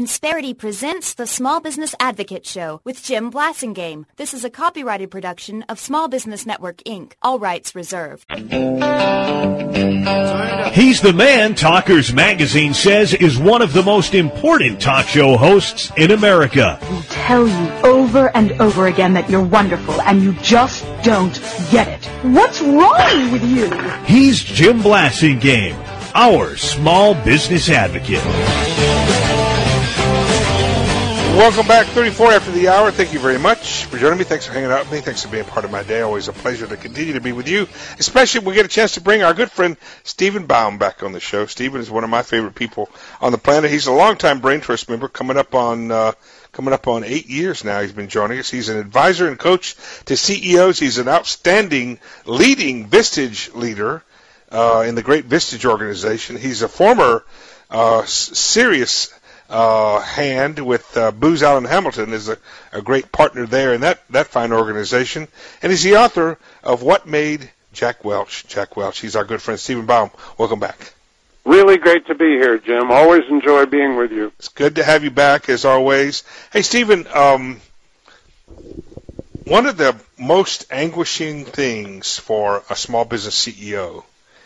Insperity presents the Small Business Advocate Show with Jim Blasingame. This is a copyrighted production of Small Business Network, Inc. All rights reserved. He's the man Talkers Magazine says is one of the most important talk show hosts in America. We tell you over and over again that you're wonderful, and you just don't get it. What's wrong with you? He's Jim Blasingame, our small business advocate. Welcome back, 34 after the hour. Thank you very much for joining me. Thanks for hanging out with me. Thanks for being part of my day. Always a pleasure to continue to be with you, especially if we get a chance to bring our good friend Stephen Baum back on the show. Stephen is one of my favorite people on the planet. He's a longtime Brain Trust member, coming up on 8 years now. He's been joining us. He's an advisor and coach to CEOs. He's an outstanding leading Vistage leader in the great Vistage organization. He's a former serious hand with Booz Allen Hamilton, is a great partner there in that fine organization, and he's the author of What Made Jack Welch. Jack Welch. He's our good friend Stephen Baum. Welcome back. Really great to be here, Jim. Always enjoy being with you. It's good to have you back, as always. Hey, Stephen, one of the most anguishing things for a small business CEO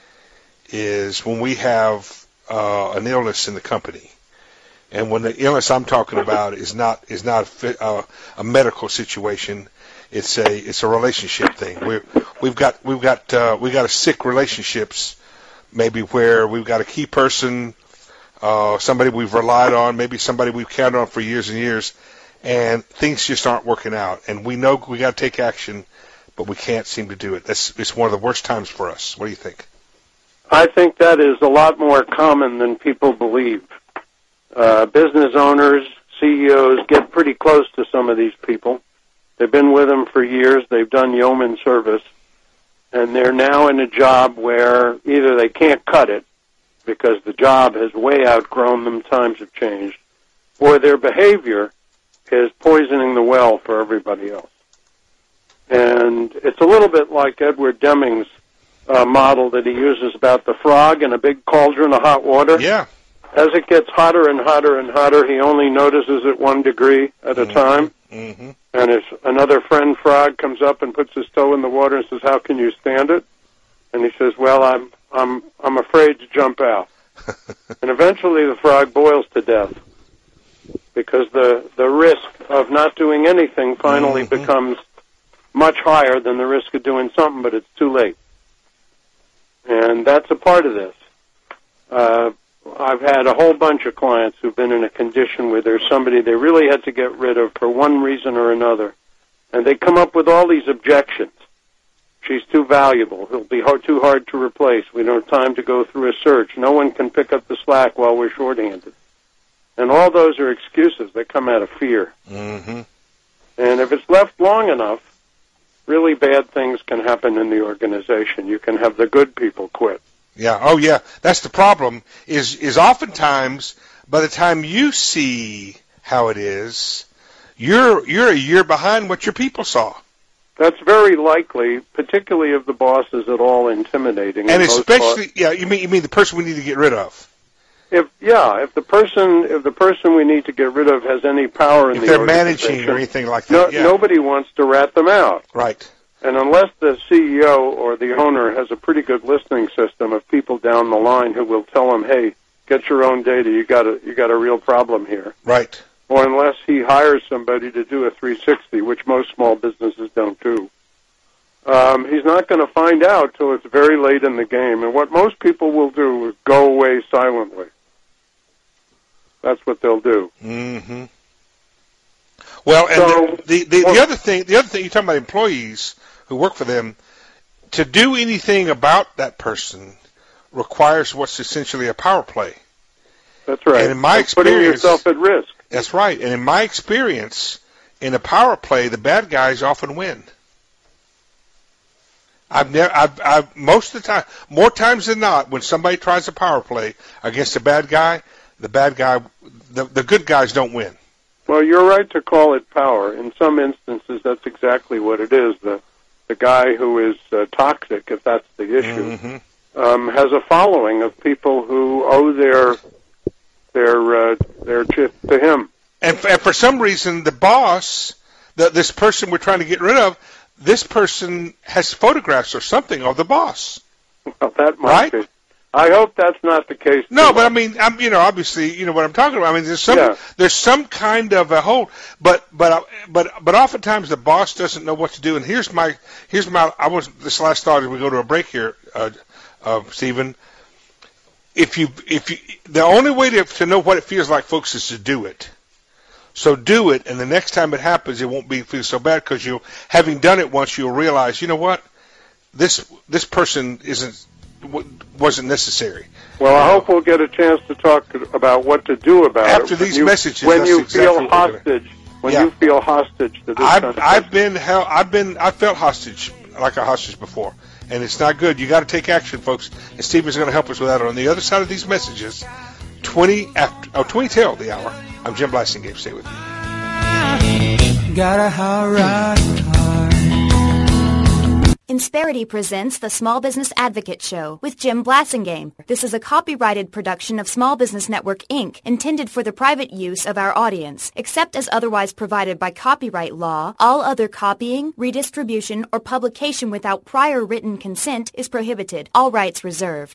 is when we have an illness in the company. And when the illness I'm talking about is not a medical situation, it's a relationship thing. We've got a sick relationships, maybe where we've got a key person, somebody we've relied on, maybe somebody we've counted on for years and years, and things just aren't working out. And we know we got to take action, but we can't seem to do it. It's one of the worst times for us. What do you think? I think that is a lot more common than people believe. Business owners, CEOs get pretty close to some of these people. They've been with them for years. They've done yeoman service. And they're now in a job where either they can't cut it because the job has way outgrown them, times have changed, or their behavior is poisoning the well for everybody else. And it's a little bit like Edward Deming's model that he uses about the frog in a big cauldron of hot water. Yeah. As it gets hotter and hotter and hotter, he only notices it 1 degree at a time. Mm-hmm. And if another friend frog comes up and puts his toe in the water and says, "How can you stand it?" And he says, "Well, I'm afraid to jump out." And eventually the frog boils to death because the risk of not doing anything finally becomes much higher than the risk of doing something, but it's too late. And that's a part of this. I've had a whole bunch of clients who've been in a condition where there's somebody they really had to get rid of for one reason or another, and they come up with all these objections. She's too valuable. It'll be too hard to replace. We don't have time to go through a search. No one can pick up the slack while we're shorthanded. And all those are excuses that come out of fear. Mm-hmm. And if it's left long enough, really bad things can happen in the organization. You can have the good people quit. Yeah. Oh, yeah. That's the problem. Is oftentimes by the time you see how it is, you're a year behind what your people saw. That's very likely, particularly if the boss is at all intimidating. And especially, you mean the person we need to get rid of. If the person we need to get rid of has any power in the they're organization, managing or anything like that, nobody wants to rat them out. Right. And unless the CEO or the owner has a pretty good listening system of people down the line who will tell them, "Hey, get your own data. You got a real problem here." Right. Or unless he hires somebody to do a 360, which most small businesses don't do, he's not going to find out till it's very late in the game. And what most people will do is go away silently. That's what they'll do. Mm-hmm. Well, and so, the other thing you're talking about employees who work for them, to do anything about that person requires what's essentially a power play. That's right. And in my experience, putting yourself at risk. That's right. And in my experience, in a power play, the bad guys often win. I've most of the time, more times than not, when somebody tries a power play against a bad guy, the good guys don't win. Well, you're right to call it power. In some instances, that's exactly what it is. The guy who is toxic, if that's the issue, has a following of people who owe to him. And for some reason, the boss, this person we're trying to get rid of, this person has photographs or something of the boss. Well, that might be. I hope that's not the case. No, but I mean, obviously, you know what I'm talking about. I mean, there's some kind of a hold, but oftentimes the boss doesn't know what to do. And here's my this last thought as we go to a break here, Stephen. The only way to know what it feels like, folks, is to do it. So do it, and the next time it happens, it won't feel so bad, because having done it once, you'll realize, you know what, this person wasn't necessary. Well, I hope we'll get a chance to talk about what to do about after it. After these messages, when you feel hostage, you feel hostage to this. I felt hostage, like a hostage before, and it's not good. You got to take action, folks. And Stephen's going to help us with that on the other side of these messages. 20 till the hour. I'm Jim Blasingame. Stay with me. Got a hard. Insperity presents the Small Business Advocate Show with Jim Blasingame. This is a copyrighted production of Small Business Network, Inc., intended for the private use of our audience. Except as otherwise provided by copyright law, all other copying, redistribution, or publication without prior written consent is prohibited. All rights reserved.